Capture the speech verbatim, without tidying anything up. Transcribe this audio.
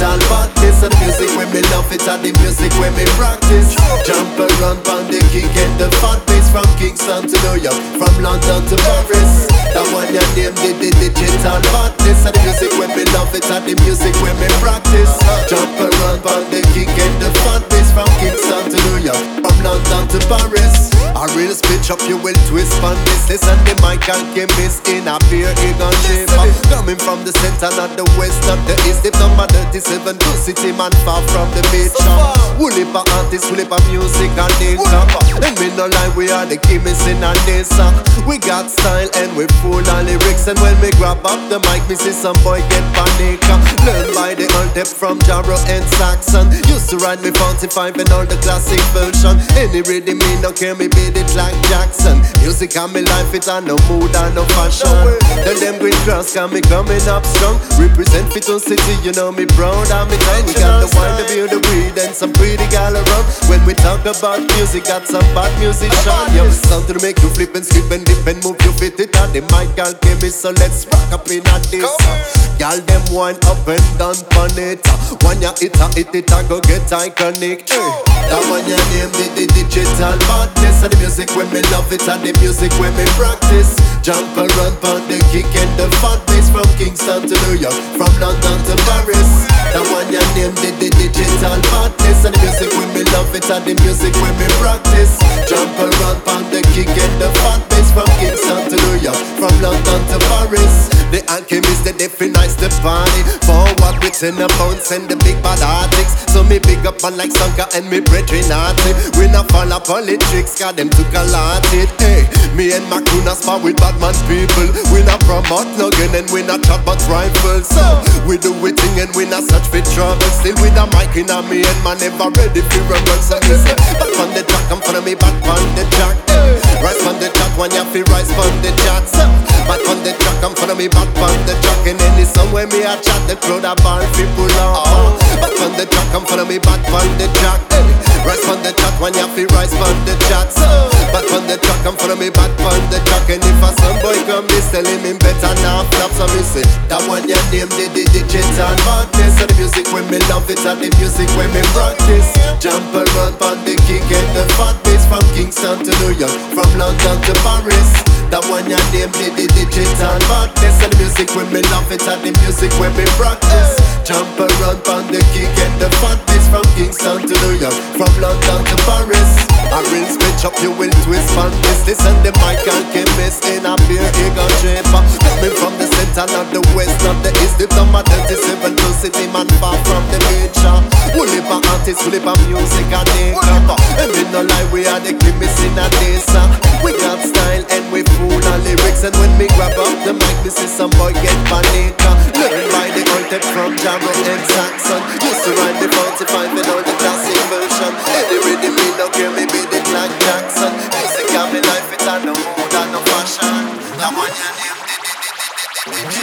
digital badness. And the music when me love it and the music when me practice. Jump around on the kick and the fat bass from Kingston to New York, from London to Paris. That one your name did the digital badness. And the music when me love it and the music when me practice. Jump around on the kick and the fat bass from Kingston to New York, from London to Paris. I real pitch up, you will twist on this. Listen, the mic and chemist in a beer, it gon' shape up. Coming from the center, not the west, not the east. If number thirty-seven, two city man far from the beach. Woolly pa artists, woolly pa music and nature. And we no lie, we are the chemists in our nation. We got style and we full of lyrics. And when we grab up the mic, me see some boy get panic. Learn by the old depth from Jarrow and Saxon. Used to ride me forty-five and all the classic version. Any rhythm me no care, me be it like Jackson. Music and me life, it and no mood and no fashion. Tell them green cross can me coming up strong. Represent Fitton City, you know me proud and me time. We got the wine, the beer, the weed and some pretty gal around. When we talk about music, got some bad musician. Yo, sound to make you flip and skip and dip and move you fit it. And the mic gal give me, so let's rock up in a this. Gal them wine up and down on it. When you hit a hit it, I go get iconic. That one your name the, the digital madness. And the music when me love it and the music when me practice. Jump around on the kick and the fat bass from Kingston to New York, from London to Paris. That one your name the, the digital madness. And the music when me love it and the music when me practice. Jump around on the kick and the fat bass from Kingston to New York, from London to Paris. The alchemist, the definites the party. Forward with in the bounce and the big bad artists. So me big up on like Sanka and me brethren arty. We not follow politics, cause them took a lot it. Hey, me and my crew not spar with bad man people. We not promote noggin and we not chat about rifles. So we do we thing and we not search for trouble. Still with a mic in a me and man never ready for rumble. So me say, back on the track, come follow me back on the track. Hey, rise on the track when you feel rise on the chat. So back on the track, come follow me back on the track. And any song when me a chat, the crowd a ball people out. Back on the track, come follow me back on the track. Hey, rise on the track when you feel rise on the chat. So back on the track, come follow me back on the track. And if a some boy come, me tell him him better not flop. So me say, that one your name the, the digital madness. And the music when me love it and the music when me practice. Jump around on the kick and the fat bass from Kingston to New York, from London to Paris. That one your name the, the digital madness. And the music when me love it and the music when me practice. Jump around on the kick and the fat bass from Kingston to New York, from London to Paris. I real switch up, you will twist on this. Listen the mic and chemist in a beer, he gon' shape up. Coming from the center, not the west, not the east. If number thirty-seven, two city man far from the beach. Woolly pa artists, woolly pa music and nature. And me no lie, we are the chemists in a this. We got style and we full of lyrics. And when me grab up the mic, me see some boy get panic. Learn by the old tech from Jarrow and Saxon. Used to ride the forty-five and all the classic version. Any rhythm me no care, me beat it like Jackson. Music and me life, it and no mood and no fashion. That one your name,